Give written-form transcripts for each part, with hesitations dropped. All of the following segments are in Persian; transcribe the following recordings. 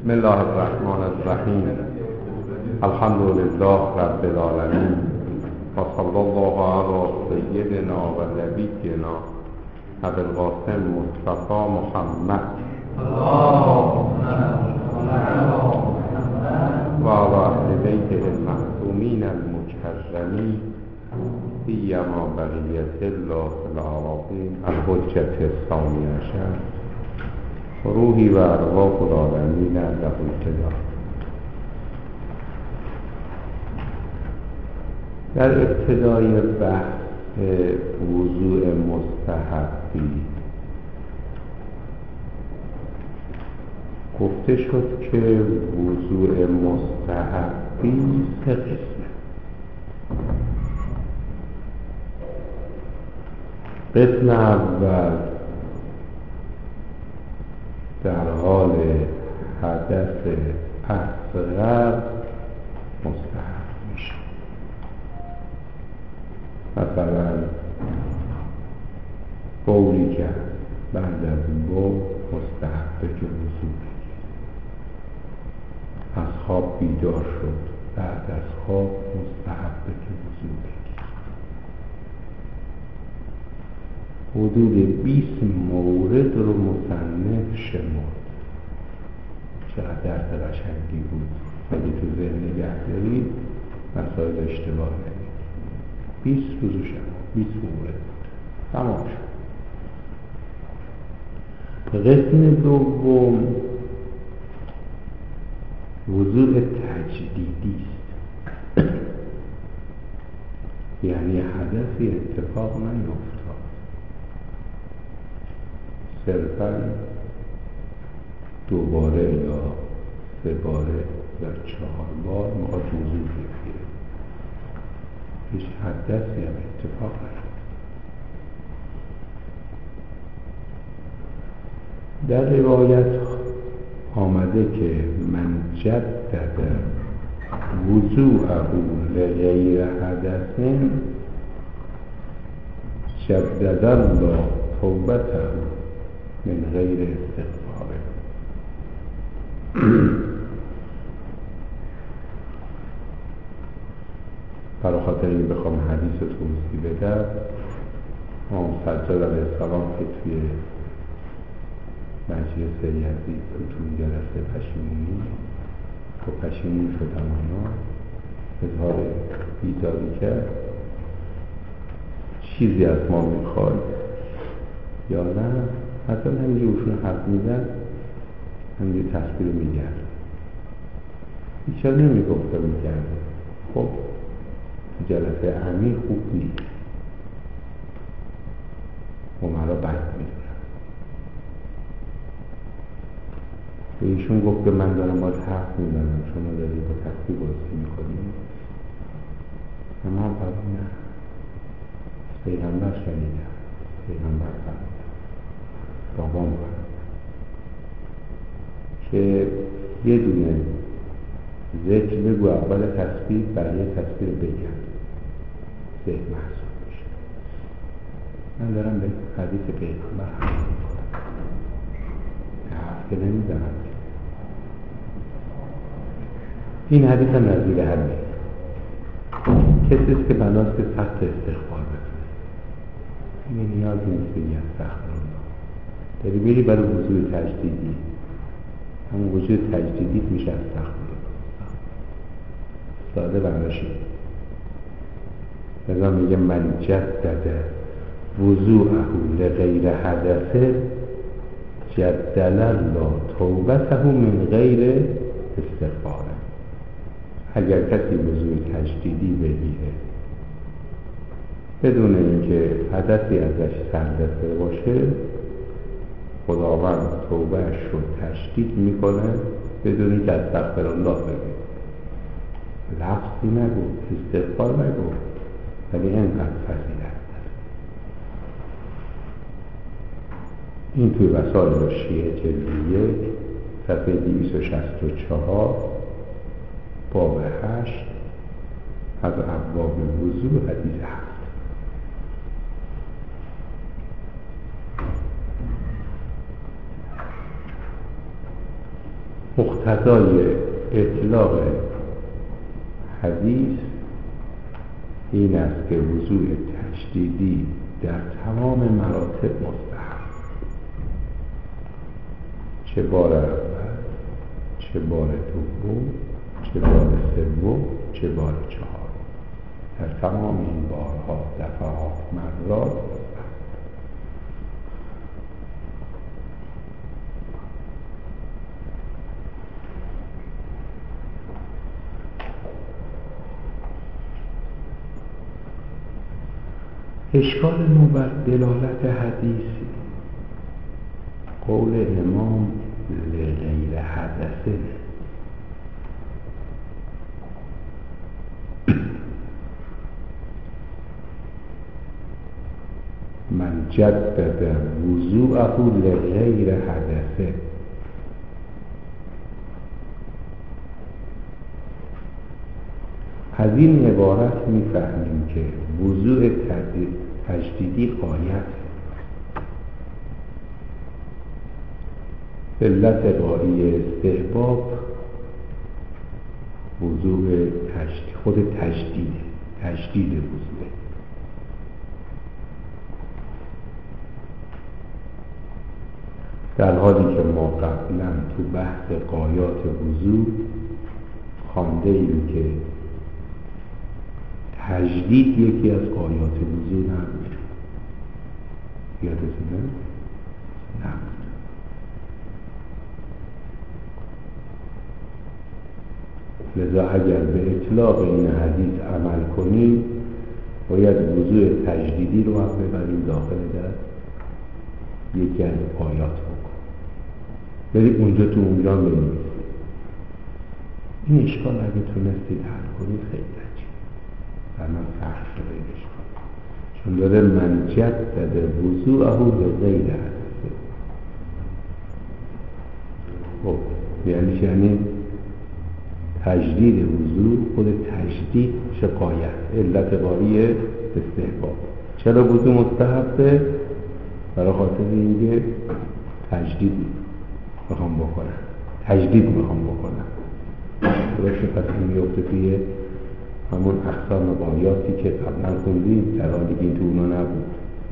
بسم الله الرحمن الرحیم. الحمد لله رب العالمین و صلی الله علی سیدنا و نبینا ابی القاسم مصطفی محمد و علی اهل بیته المعصومین المکرمین سیما بقیة الله فی الأراضین الحجة الثانی عشر روحی و ارواح العالمین له الفدا. در ابتدای بحث وضوء مستحبی گفته شد که وضوء مستحبی سه قسمه. قسم اول در حال حدث اصغر مستحب میشه، مثلا بولی کرد، بعد از بول مستحبه که وضو بگیر، از خواب بیدار شد، بعد از خواب مستحبه که وضو بگیر. حدود 20 مورد رو مصنف شمرد. چقدر درس قشنگی بود. اگه تو ذهن نگه دارید مسائل اشتباه نمید. 20 روز شمرد، 20 مورد تمام شد. قسم دوم وضوء تجدیدی است. یعنی حدثی اتفاق نیفتاد، صرفاً دوباره یا سه باره یا 4 بار میخواد وضو بگیره، هیچ حدثی هم اتفاق نیفتاد. در روایت آمده که من جدد وضوءه لغیر حدث جدد الله توبته من غیر استغفار. برای خاطر این بخوام حدیث رو توضیح بدم، امام سجاد علیه السلام که توی مجلس یزید تو جلسه پشیمونی و پشیمون شدن اونا اظهار بیزاری کرد، چیزی از ما میخواد یا نه؟ مثلا همینجور اوشون حرف میزن، همینجور تصویر میگرد، هیچ نمیگفته میگرد. خب جلسه امیر خوب نیست، عمرا بد میدونن. به ایشون گفت که من دارم باید حرف میزنم، شما دارید با تصویر بازی میکنید. اما هم فرمود نه، پیغمبر شنیدم، پیغمبر فرمود بابام فرمود که یه دونه ذکر بگو اول تصویر، برای تصویر بگم، ذکر محسوب میشه. من دارم به حدیث پیغمبر حرف میکنم، حرف که نمیزنم. این حدیث هم نظیر همه کسیست که بناست که سخت استغفار بکنه. این نیاز نیست بگی استغفرالله، داری بری برای وضوء تجدیدی، همون وضوء تجدیدی میشه استغفرالله. ساده برداشت. لذا میگه من جدد وضوءه لغیر حدث جدد الله توبته من غیر استغفار. اگر کسی وضوء تجدیدی بگیره بدون اینکه حدثی ازش سررسیده باشه، خداوند توبهش رو تجدید میکنه بدون اینکه استغفرالله بگه. لفظی نگو، استغفار نگو، ولی اینقدر فضیلت داره. این توی وسائل شیعه جلد 1 صفحه 264 باب 8 از ابواب وضوء حدیث 7. مقتضای اطلاق حدیث این است که وضوء تشدیدی در تمام مراتب مستحب، چه بار اول، چه بار دوم، چه بار سوم، چه بار چهارم، در تمام این بارها، دفعات، مرات مستحب. اشکال ما بر دلالت حدیثی قول امام لغیر حدثه، من جدد وضوءه لغیر حدثه. از این عبارت میفهمیم که وضوء تجدیدی غایت، علت غایی استحباب وضوء خود تجدید وضوء. در حالی که ما قبلا تو بحث غایات وضوء خوانده ایم که تجدید یکی از غایات وضوء نبود. یادتونه؟ نبود. لذا اگر به اطلاق این حدیث عمل کنیم باید وضوء تجدیدی رو هم ببریم داخل در یکی از غایات بکن، برید اونجا تو اونجا بنویسید. این اشکال اگه تونستید حل کنید خیلی عجیب، در من سخت شده این اشکال، چون داره من جدد وضوءه لغیر حدثه. خب یعنی تجدید وضوء خود تجدید چه غایت، علت غایی استحباب. چرا وضوء مستحبه؟ برای خاطر اینکه تجدید میخوام بکنم، تجدید میخوام بکنم. درسته؟ پس این میفته توی همون اقسام غایاتی که قبلا خوندیم، در حالی که این تو اونا نبود.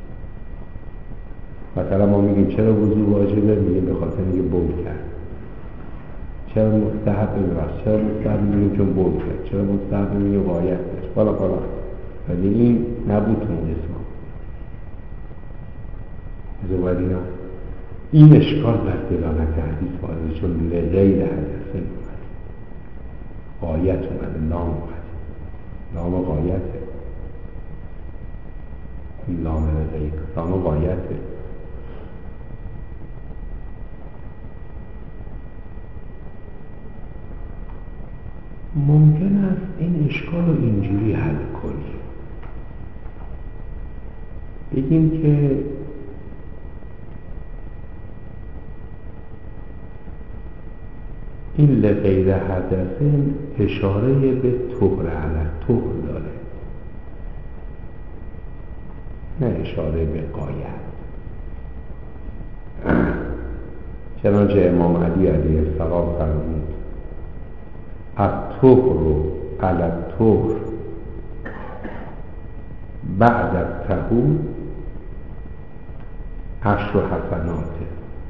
مثلا ما میگیم چرا وضوء واجبه؟ میگیم به خاطر اینکه بول کرد. چرا مستحب میبخش؟ چرا مستحب میگیم چون بول کرد. چرا مستحب میگیم غایت داشت بالا. ولی این نبود تو اون قسم. زوادینا این اشکال بر دلالت حدیث وارده، چون لغیر حدثه اومده، غایت اومده، نام اومده، نام غایته، نام لغیر، نام غایته. ممکن است این اشکال رو اینجوری حل کنیم، بگیم که این لغیر حدثه اشاره به طهر علی طهر داره، نه اشاره به غایت. چنانچه امام علی علیه السلام فرمود الطهر علی الطهر بعد الطهور 10 حسناته.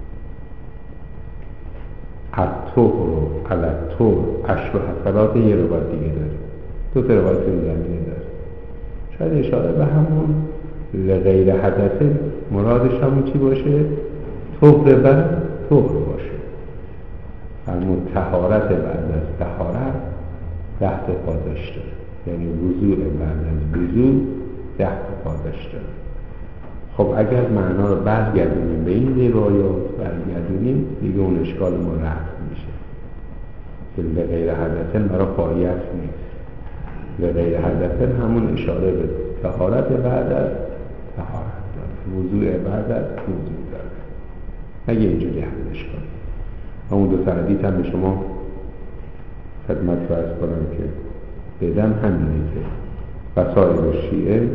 الطهر علی الطهر 10 حسنات. یه روایت دیگه داره، دو تا روایت این زمینه داره. شاید اشاره به همون لغیر حدثه مرادش همون چی باشه؟ طهر بعد طهر باشه. همون طهارت بعد از طهارت 10 تا پاداش داره، یعنی وضوء بعد از وضوء 10 تا پاداش داره. خب اگر معنا رو برگردونیم به این روایات برگردونیم دیگه اون اشکال ما رفع میشه که لغیر حدثه برای غایت نیست. لغیر حدثه همون اشاره به طهارت بعد از طهارت داره، وضوء بعد از وضوء داره. اگه اینجوری حلش کنیم، همون دو حدیث هم به شما خدمت فرض کنم که بدم همینه که وسائل شیعه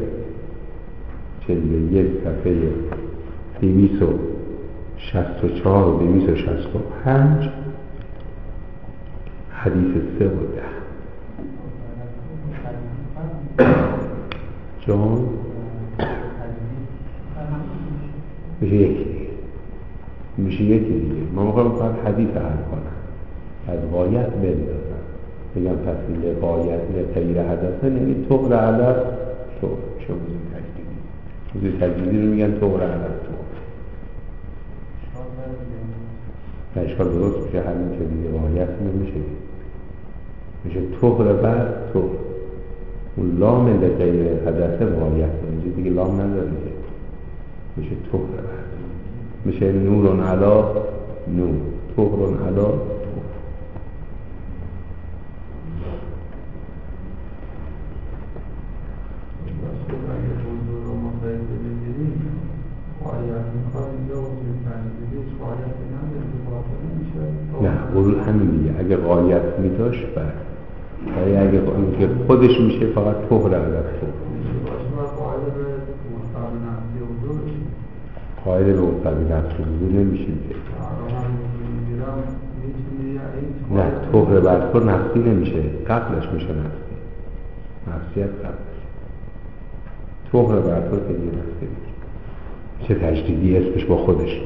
41 صفحه 264 و 265 حدیث 3 و 10 جان میشه یکی دیگه، میشه یکی دیگه. ما میخوایم فقط حدیث حل کنم، از غایت بندازم، بگم پس لغایت لغیر حدثن، یعنی طهر علت طهر. چه وضوع تجدیدی؟ وضوع تجدیدی رو میگن طهر علت طهر. اشکال درست میشه، همین که دیگه غایت نمیشه، میشه طهر بعد طهر. اون لام لغیر حدثه غایت نمیشه دیگه، لام نداره که، میشه طهر بعد، میشه نورون علا نور، طهرون علا طهر. نه قرول همین دیگه، اگه غایت میداشت بعد، ولی اگه خودش میشه فقط طهر علت طهر. قائل به مستقی نفس حضور نمیشه دیگه. نه طهر بعد طهر نفسی نمیشه، قبلش میشه نفسی، نفسیت قبلش. طهر بعد طهر که دیگه نفسی میشه، چه تجدیدی اسمش با خودش.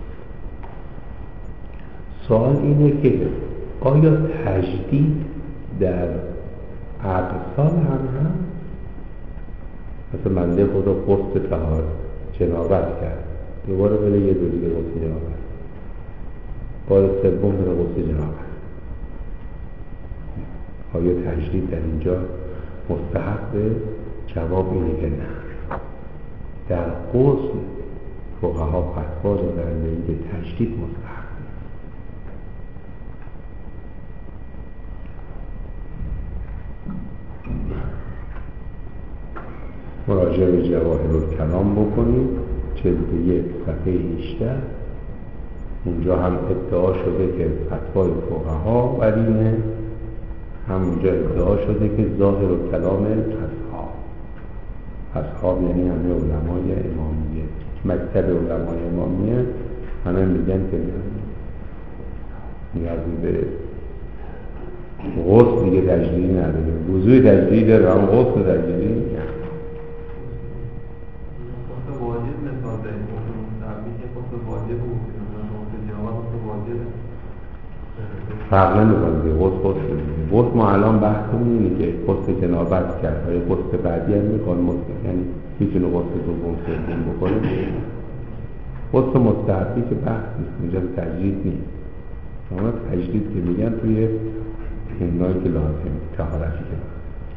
سوال اینه که آیا تجدید در اقسال هم مثل منده خدا قصد طهارت جنابت کرد، دوباره بره یه دو دیگه قصد جنابت، بار سوم بره قصد جنابت، آیا تجدید در اینجا مستحقه؟ جواب اینه که نه. در غسل فقها فتوا دادن که تجدید مستحق. مراجعه به جواهرالکلام بکنید، جلد 1 صفحه 18. اونجا هم ادعا شده که فتوای فقها بر اینه، همونجا ادعا شده که ظاهر کلام اصحاب یعنی همه علمای امامیه، مکتب علمای امامیه، همه میگن که نیازی به غسل دیگه تجدیدی نداره، وضوء تجدیدی داره، هم غسل تجدیدی نه. فرق نمی‌کنه دیگه، غسل غسل ما الان بحثمون اینه که غسل جنابت کرد، های غسل بعدی هم میخوان یعنی میتونه غسل دوم سوم بکنه. غسل مستحبی که بحث نیست، اینجا تجدید نیست. شما تجدید که میگن توی اونایی که لازم طهارتی که لازم.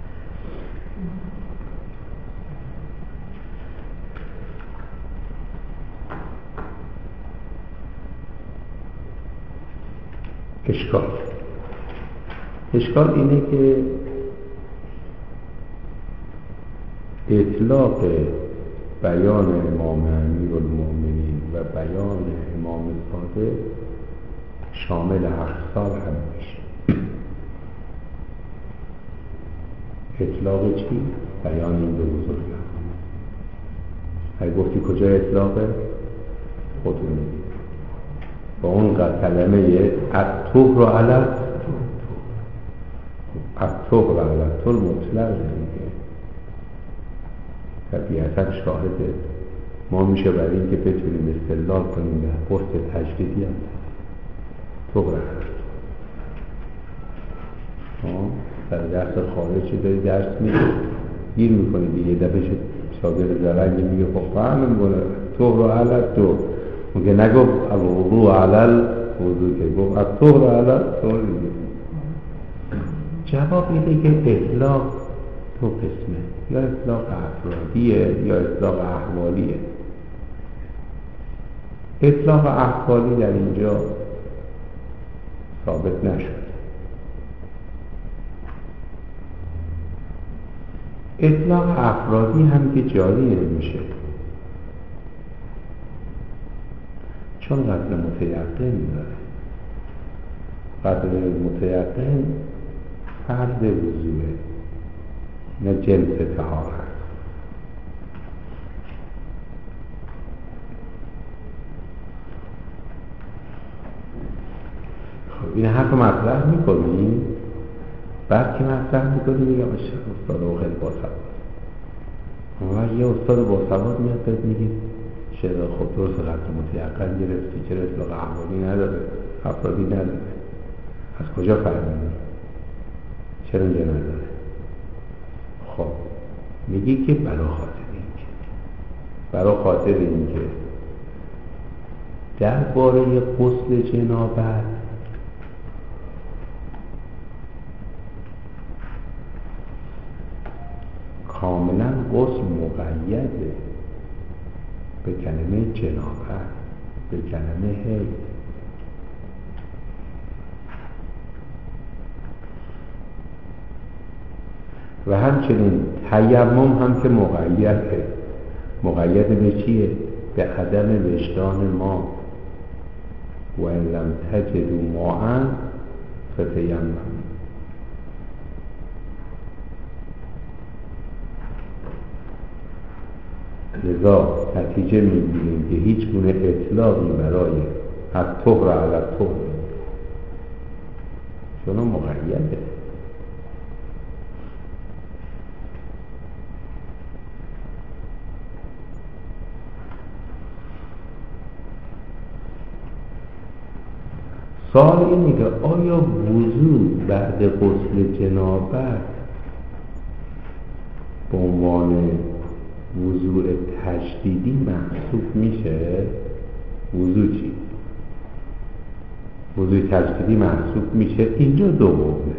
اشکال اینه که اطلاق بیان امام امیرالمومنین و بیان امام صادق شامل اقسال هم میشه. اطلاق چی؟ بیان این دو بزرگان. اگه گفتی کجا اطلاقه؟ خودتون میگید با اون کلمه الطهر علی الطهر علی الطهر مطلق دیگه، طبیعتا شاهد ما میشه برای اینکه بتونیم استدلال کنیم به قصد تجدیدی هم طهر علی الطهر. در درس خارجی داری درس میگه گیر میکنی دیگه، یه دفعه شاگرد زرنگی میگه خب فهمم کنه طهر علی الطهر، اون که نگفت الوضوء علی الوضوء، که گفت الطهر علی الطهر. جواب اینه که اطلاق دو قسمه، یا اطلاق افرادیه یا اطلاق احوالیه. اطلاق احوالی در اینجا ثابت نشد. اطلاق افرادی هم که جاری نمیشه، چون قدر متیقن داره. قدر متیقن فرد وضوعه، نه جنس طهارت. خب این حرف مطرح میکنیم بعد که مطرح میکنی میگه استاد او خیلی باسواد. و یه استاد باسواد میاد بهت میگه چرا خب درست قدر متیقن گرفتی، چرا اطلاق احوالی نداره، افرادی نداره، از کجا فهمیدی؟ چرا اینجا نداره؟ خب میگی که برا خاطر این که درباره غسل جنابت کاملا غسل مقیده به کلمه جنابت، به کلمه حیض. و همچنین تیمم هم که مقید به چیه؟ به عدم وجدان ما. و ان لم تجدوا ماء فتیمموا. لذا نتیجه میگیریم که هیچ گونه اطلاقی برای از طهر علی الطهر چون مقیده. سوال اینه که آیا وضو بعد غسل جنابت به عنوان وضوء تجدیدی محسوب میشه؟ وضوء چی؟ وضوء تجدیدی محسوب میشه؟ اینجا دو قوله.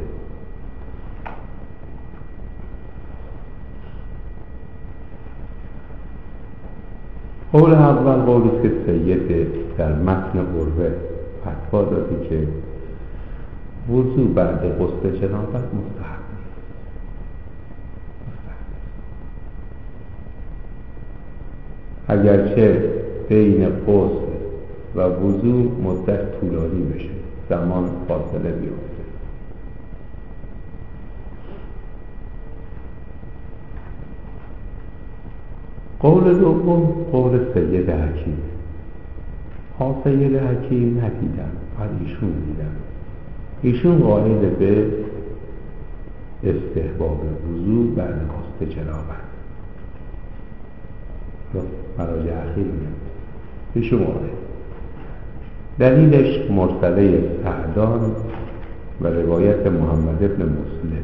قول اول قولی که سید در متن عروه فتوا دادی که وضوء بعد غسل جنابت مستحب نیست. اگرچه بین غسل و وضوء مدت طولانی بشه، زمان فاصله بیفته. قول دوم قول سید حکیم. سید حکیم ندیدم، بعد ایشون دیدم. ایشون قائل به استحباب وضوء بعد غسل جنابت. مراجع اخیر میگم ایشون قائل. دلیلش مرسله سعدان و روایت محمد ابن مسلم.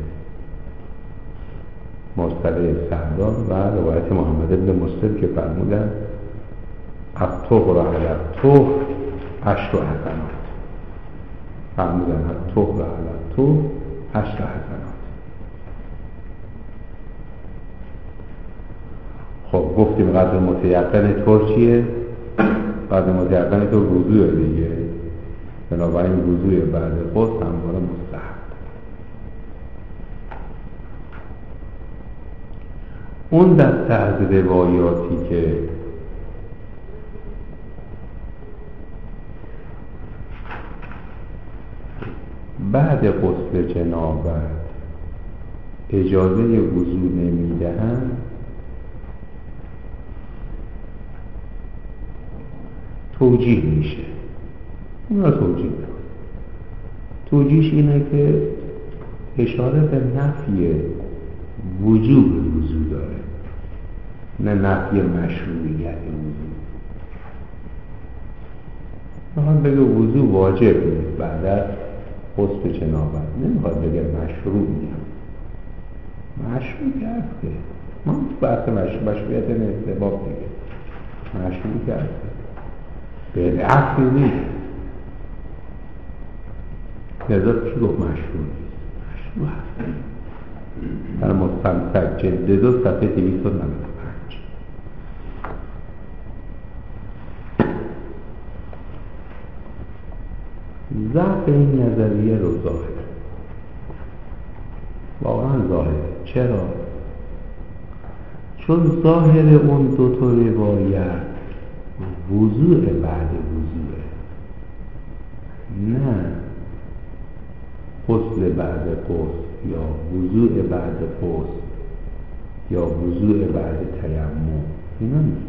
مرسله سعدان و روایت محمد ابن مسلم که فرمودن الطهر علی الطهر 10 حسنات. فرمودن الطهر علی الطهر 10 حسنات. خب گفتیم قدر متیقن طور چیه؟ قدر متیقن طور وضوء دیگه. بنابراین وضوء بعد غسل همواره مستحب. اون دسته از روایاتی که بعد غسل جنابت اجازه وضوء نمیدهند، توجیه میشه. اون را توجیه میکنه. توجیهش اینه که اشاره به نفی وجوب وضوء داره، نه نفی مشروعیت وضوء. میخواد بگه وضوء واجب نیست بعد از غسل جنابت، نمیخواد بگه مشروع نیست. مشروع کرده ما تو بحث مشروعیت استحباب دیگه مشروع کرده، بدعت نیست. لذا کی گفت مشروع نیست؟ مشروع هست. در مستمسک جلد 2 صفحه 295. ضعف این نظریه رو ظاهر، واقعا ظاهره. چرا؟ چون ظاهر اون دو تا روایت وضوء بعد وضوءه، نه غسل بعد غسل یا وضوء بعد غسل یا وضوء بعد تیمم. اینا نیست.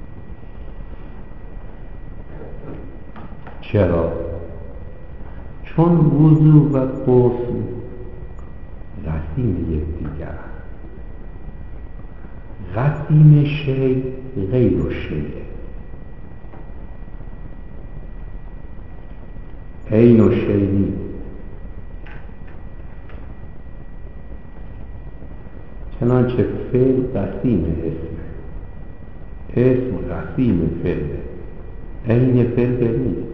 چرا؟ چون وضو و غسل رسیم یکدیگر است. رسیم شی غیر الشیء، عین الشیء نیست. چنانچه فعل رسیم اسم رسیم فعله، عین فعل نیست.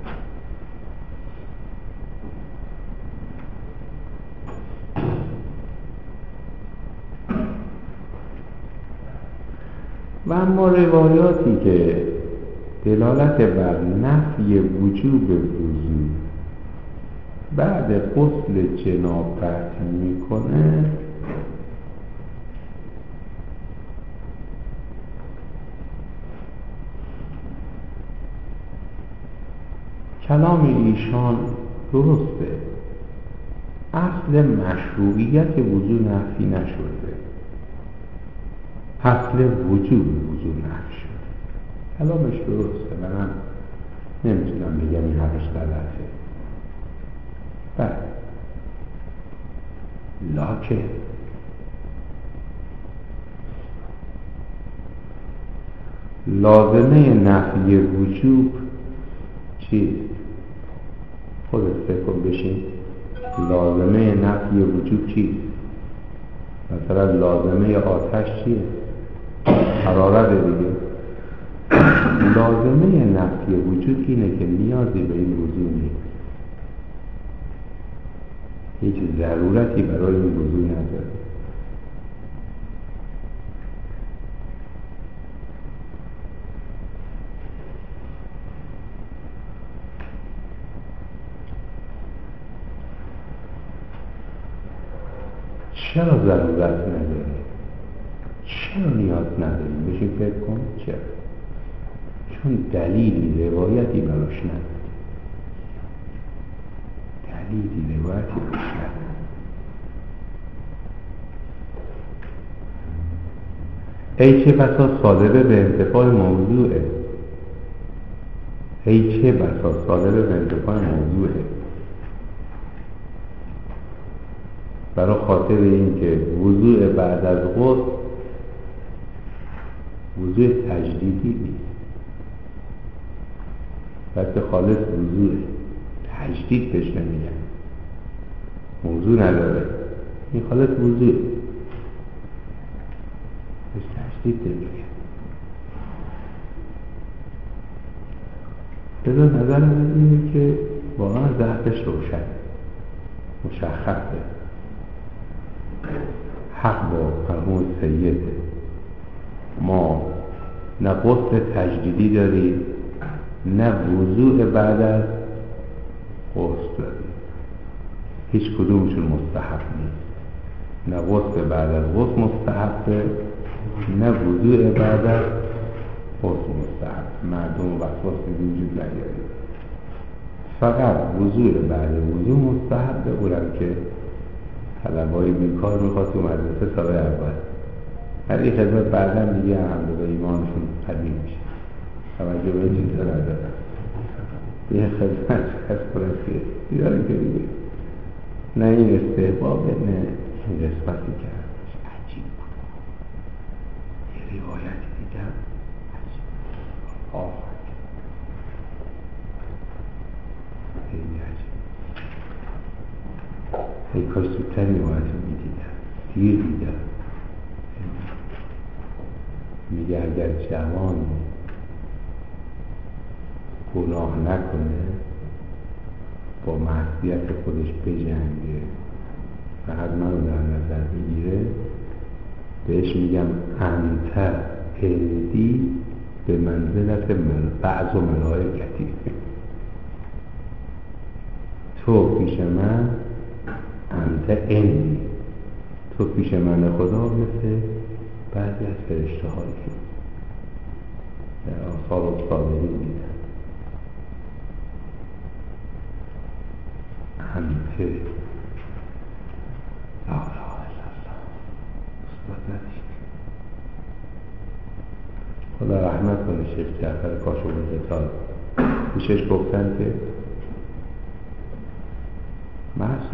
و اما روایاتی که دلالت بر نفی وجوب وضو بعد غسل جنابت میکنه کلام ایشان درسته. اصل مشروعیت وضو نفی نشده، اصل وجوب وضو نفی شده. کلامش درسته، منم نمیتونم بگم این حرفش غلطه. بله، لکن لازمه نفی وجوب چیست؟ خودت فکر کن بشین. لازمه نفی وجوب چیست؟ مثلا لازمه آتش چیه؟ حرارت دیگه. لازمه نفی وجود اینه که نیازی به این وضو نیست، هیچ ضرورتی برای این وضو نداره. چرا ضرورت نداره؟ چرا نیاز نداریم؟ بشین فکر کن. چرا؟ چون دلیلی روایتی براش نداره. دلیلی روایتی براش نداره. ای چه بسا صادره به انتفاع موضوعه. ای چه بسا صادره به انتفاع موضوعه. برای خاطر این که وضوء بعد از غسل وضوء تجدیدی نیست، بلکه خالص وضوء تجدید بهش نمیگن، موضوع نداره، این خالص وضوء بهش تجدید نمیگن. بذار نظر من اینه که واقعا ضعفش روشن مشخصه. حق با مرحوم سید ما نه غسل تجدیدی داریم نه وضوء بعد از غسل داریم، هیچ کدومشون مستحب نیست. نه غسل بعد از غسل مستحبه نه وضوء بعد از غسل مستحب. مردم وسواس وجود نیاریم، فقط وضوء بعد وضوء مستحبه. اونم که طلبای بیکار میخواد تو مدرسه سال اول هر این خدمت بعدا دیگه الحمدلله ایمانشون قوی میشه. توجه به این چیزا ندارن. یه خدمت از پرسیه دیداره که دیگه نه این استحبابه نه این قسمتی کردش. عجیب بود. یه روایتی دیدم عجیب بود. خیلی عجیب. ای کاش زودتر روایتی میدیدم، دیر دیدم. میگه اگر جوان گناه نکنه با معصیت خودش بجنگه فقط منو در نظر بگیره، بهش میگم انت هندی به منزلت بعض و ملائکتی. تو پیش من انت هندی، تو پیش من خدا مثل بعضی از فرشته هایی که در آثار و صادقی دیدن. انت لا اله الا الله. خدا رحمت کنه شیخ جعفر کاشانی. پیشش گفتن که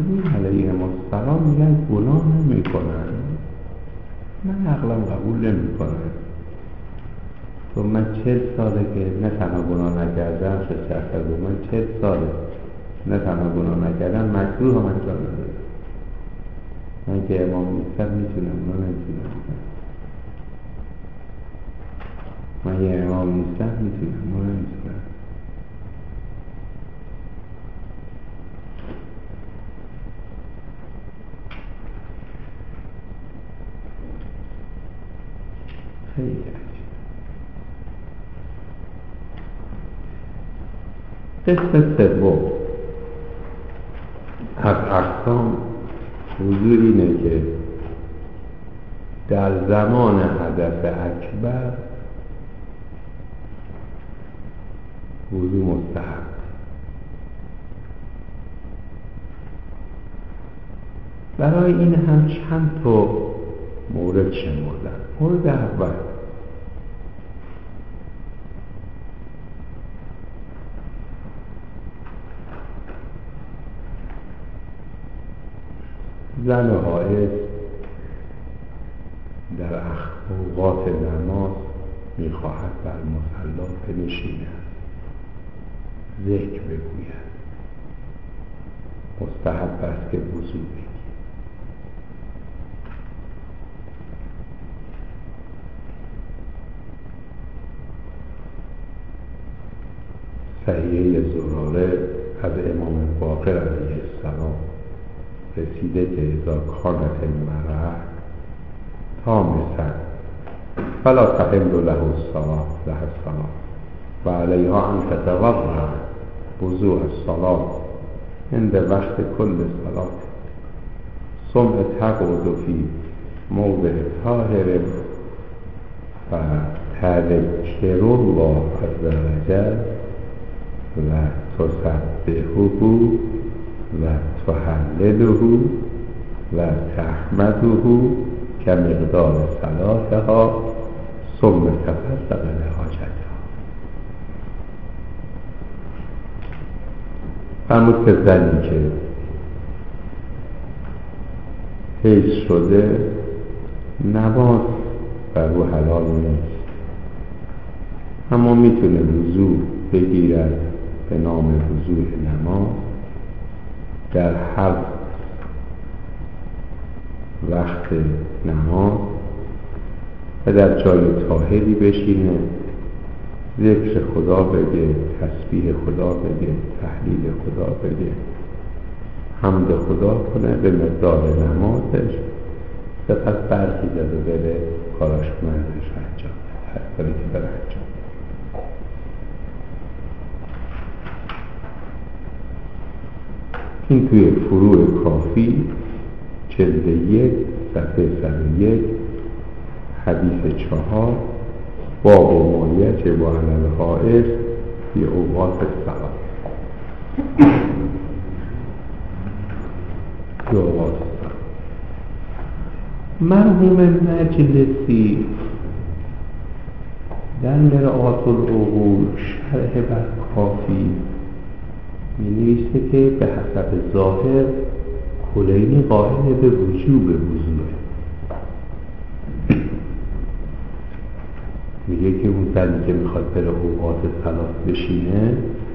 معصومین علیهم السلام میگن گناه نمیکنن. من عقلم قبول نمیکنه. تو من 40 ساله که نه تنها گناه نکردم، من 40 ساله نه تنها گناه نکردم، مکروه هم انجام ندادم. من که امام نیستم میتونم، من نمیتونم. من یه امام نیستم میتونم، من نمیتونم. خیلی قسم سوم از اقسام حضور اینه که در زمان حدث اکبر وضو مستحب. برای این هم چند تا مورد شمردن. مورد اول زن حائض در اوقات نماز میخواهد بر مصلا بنشیند، ذکر بگوید، مستحب است که وضو بگیرد. صحیحه زراره از امام باقر علیه السلام رسیده که اذا کانت المرأة طامسا فلا تحل له الصلاة و علیها ان تتوضأ وضوء الصلاة عند وقت کل صلاة ثم تقعد فی موضع طاهر و تذکر الله عز وجل و تسبحه و تهلله و تحمده که مقدار صلاتها ثم تفرغ لحاجتها. فرمود که زنی که حیض شده نماز بر او حلال نیست، اما میتونه وضو بگیرد به نام وضوء نماز در هر وقت نماز و در جای طاهری بشینه، ذکر خدا بگه، تسبیح خدا بگه، تهلیل خدا بگه، حمد خدا کنه به مقدار نمازش، سپس برخیزد و بره کاراش منزش انجام بده، هر کاری که بره انجام. این توی فروع کافی جلد 1 صفحه 101 حدیث 4 باب ما یجب علی الحائض فی اوقات الصلاة. فی اوقات الصلاة مرحوم مجلسی در مرآت العقول شرح بر کافی می‌نویسه که به حسب ظاهر کلینی قائل به وجوب وضوئه. میگه که اون زنی که میخواد بره اوقات صلات بشینه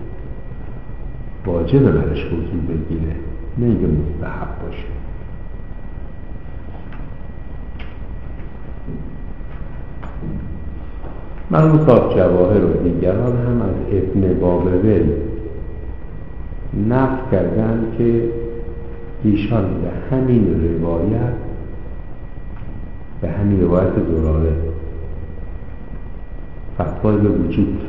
واجبه برش وضو بگیره، نه اینکه مستحب باشه. مرحوم صاحب جواهر و دیگران هم از ابن بابوی نقل کردن که ایشان به همین روایت زراره فتوای به وجود داد.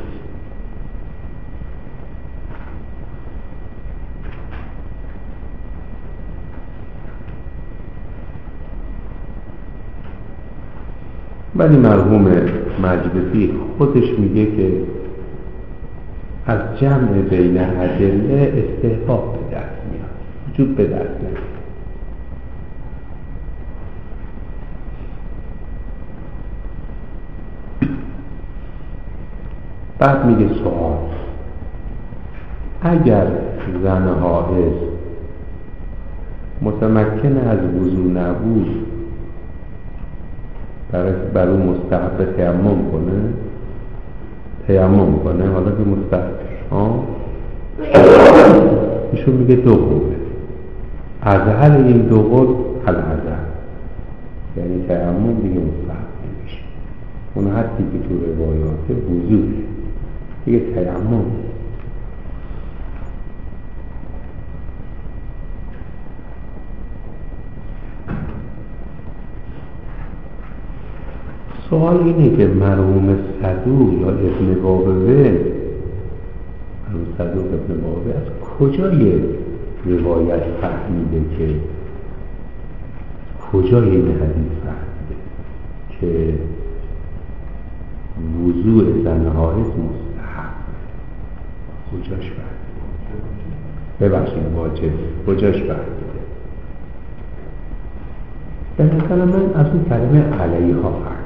ولی مرحوم مجلسی خودش میگه که از جمع بین ادله استحباب به دست میاد، وجود به دست نمیاد. بعد میگه سوال: اگر زن حائض متمکن از وضو نبود برای مستحب تیمم کنه حالا که مستحب ایشون میگه دو قوله ازهل این دو قول الازهل، یعنی تیمم دیگه مستحب نمیشه. اون حدی که تو روایات وضو دیگه تیمم. سوال اینه که مرحوم صدوق یا ابن بابوه، مرحوم صدوق ابن بابوه از کجای روایت فهمیده که کجای این حدیث فهمیده که وضوء زن حائض مستحب؟ کجاش فهمیده؟ ببخشید واجب. کجاش فهمیده؟ به نظر من از اون کلمه علیها فهمیده.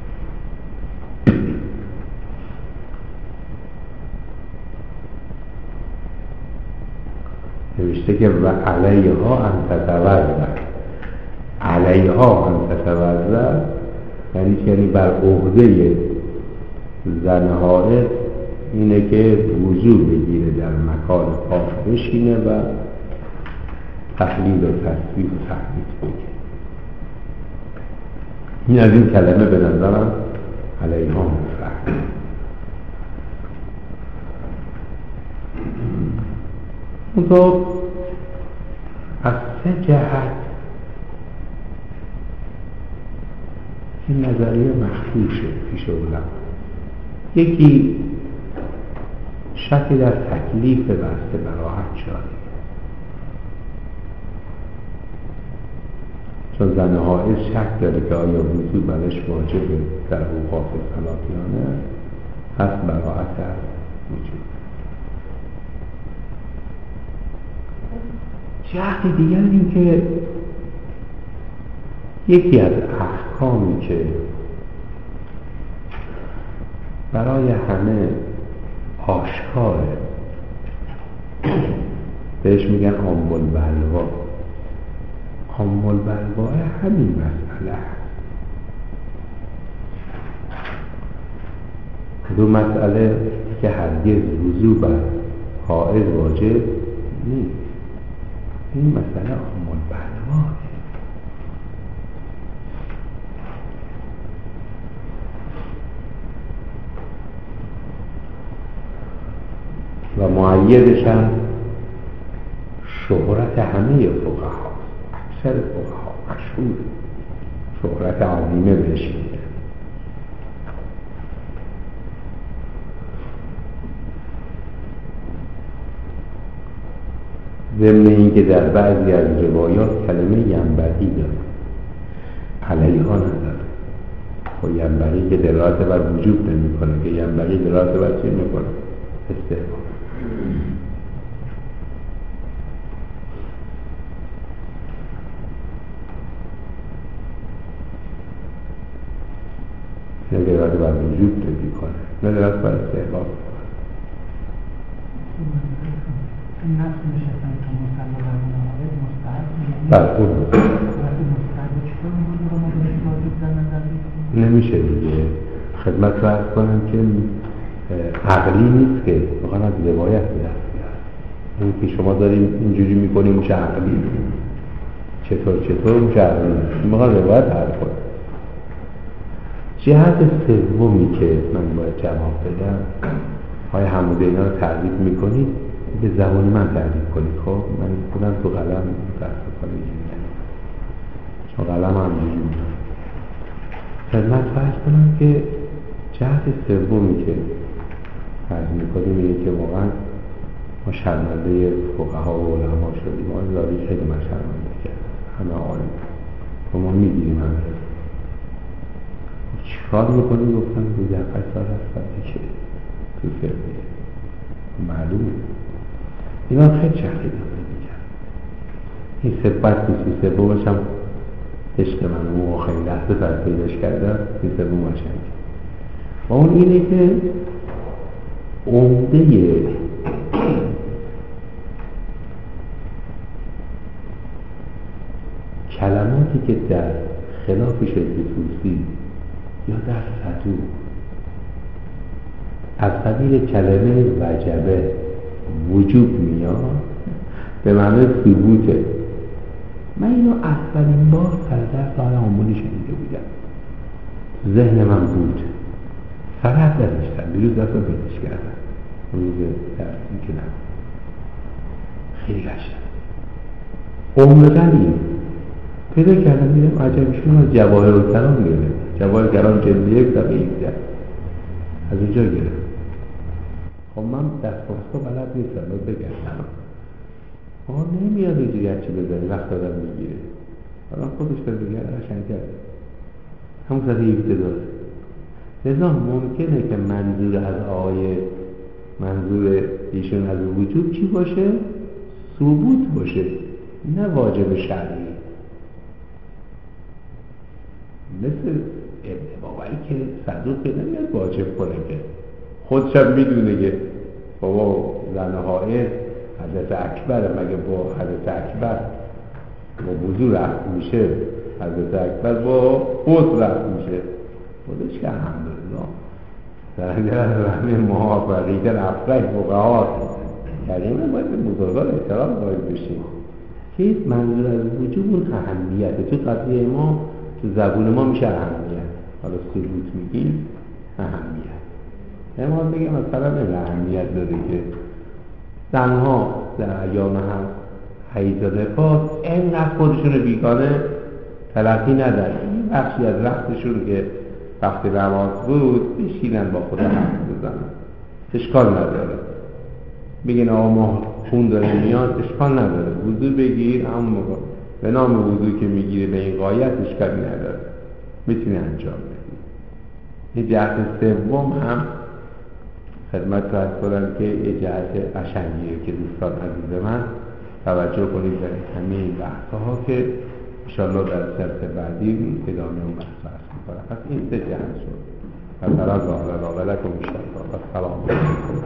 نوشته که و علیها ان تتوضا، علیها ان تتوضا یعنی بر عهده زن حائض اینه که وضو بگیره، در مکان پاک بشینه و تحلیل و تسبیح و تحمید بگیره. این از این کلمه به نظرم علیها مفرد. اونطور از سه جهت این نظریه مخفی شد پیش علما. یکی شکی در تکلیف بسته براحت شد، چون زن حائض شک داره که آیا وضو برش واجبه در اوقات صلاتیانه، هست براحت از وجود. جهت دیگر این که یکی از احکامی که برای همه آشکاره بهش میگن عام البلوا. عام البلوا همین مسئله هست. دو مسئله که هرگز وضو بر حائض واجب نیست. این مسئله عام البلوا و معیدش هم شهرت همه فقها، اکثر فقها مشهور، شهرت عظیمه بهش میده. ضمن این که در بعضی از روایات کلمه ینبغی داره، علیها نداره. خب ینبغی که دلالت بر وجوب نمی کنه، که ینبغی دلالت بر چی می کنه؟ استحباب. نه دلالت بر وجوب نمی کنه، نه دلالت بر استحباب. این نفس نشستن که مصلا در مناقض مستحب بله اون مستحب چطور بود رو ما بهش واجب در نظر بگیریم؟ نمیشه دیگه. خدمت رو عرض کنم که عقلی نیست که واقعا از روایت دست بیارد. این که شما داریم اینجوری میکنیم میشه عقلی، چطور میشه عقلی نیست. این واقعا روایت عرض کنم. جهت سومی که من باید جواب بدم، آیا حموده اینا رو تعریف میکنید؟ به زبان من تعریف کنید. خب من خودم تو قلم متاسفانه اینجوری، چون قلم هم اینجوری خدمت فرض کنم که جهت سومی که فرض میکنیم اینه که واقعا ما شرمنده فقها و علما شدیم. ما زادی خیلی من شرمنده کرد همه عالم و ما میگیریم همه. چیکار میکنیم؟ گفتم دو دقیقه سال هست که تو فرقه معلومه اینا خیلی شخصی داره میکرد. این سبت نیستی سومش هم عشق من و خیلی لحظه فرد پیداش کرده. این سوم هاشنگ و اون اینه که کلماتی که در خلاف شکل توسی یا در صدوق از قبیل کلمه وجبه وجوب میاد به معنی ثبوته. من اینو اولین بار سر درس حال آمولی شنیده بودم، ذهن من بود، فقط نداشتم بیروز دست رو پیداش کردم روز درسی که نبود، خیلی گشتم عمرقا این پیدا کردم، دیدم عجبشون از جواهر و کلام گرفت، جواهر کلام جلد 1 صفحه 17 از اونجا گرفت. خب من دست‌بافتا بلد نیستم رو بگردم، نمیاد اینجوری هرچی بزنی وقت آدم میگیره، الان خودش رو بگه قشنگ کرده همون صفحه 17 داره. لذا ممکنه که منظور ایشون از وجوب چی باشه؟ ثبوت باشه، نه واجب شرعی. مثل ابن باوری که صدوق که نمیاد واجب کنه، که خودشم میدونه که بابا زن حائض حدث اکبر، مگه با حدث اکبر با وضو رفت میشه؟ حدث اکبر با خود رفت میشه. خودش که الحمدلله در اگر رحمه محافظیتر افرح فقهات کریمه باید به بزرگان احترام باید بشیم که منظور از وجود اون اهمیته. تو قضیه ما تو زبون ما میشه اهمیت، حالا ثبوت میگیم اهمیت. ما بگیم مثلا این اهمیت داره که زنها در ایام هم حیض و نفاس اینقدر خودشون رو بیگانه تلقی ندن، این بخشی از وقتشون که وقت نماز بود بشینن با خدا حرف بزنن، اشکال نداره. بگین آقا ما خون داره میاد، اشکال نداره، وضو بگیر، اما به نام وضو که میگیره به این غایت اشکالی نداره، میتونی انجام بدی. این جهت سوم هم خدمت فرض کنم که این جهت قشنگیه که دوستان عزیز من توجه کنید در همه بحث‌ها که انشاءالله در درس بعدی ادامه اون بحث هست. پس این 3 جهت شد. و سلام علیکم و لکم انشاءالله. و سلام علیکم.